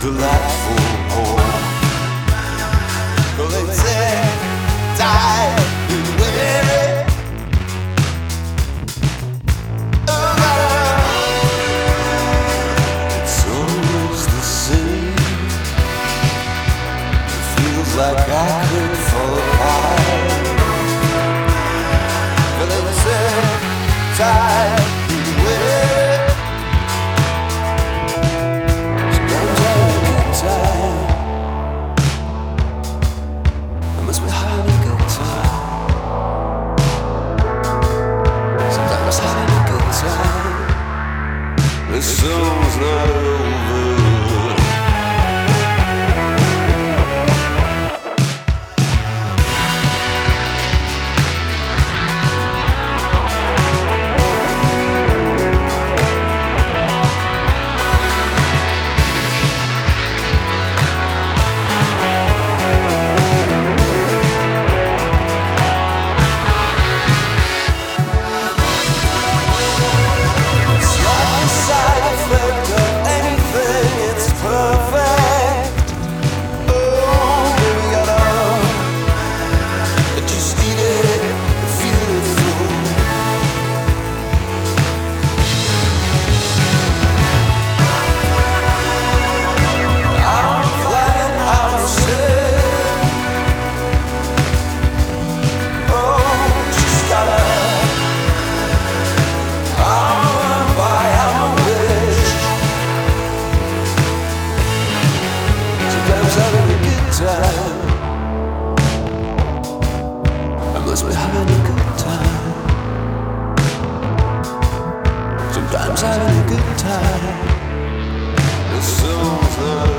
delightful home. Well, they said, die and wait. It's always the same. It feels like I could fall apart. Well, they said, die and wait. Sometimes I have a good time. I must be having a good time. Sometimes having a good time. This song's not over. I must be having a good time. Sometimes having a good time. The song's not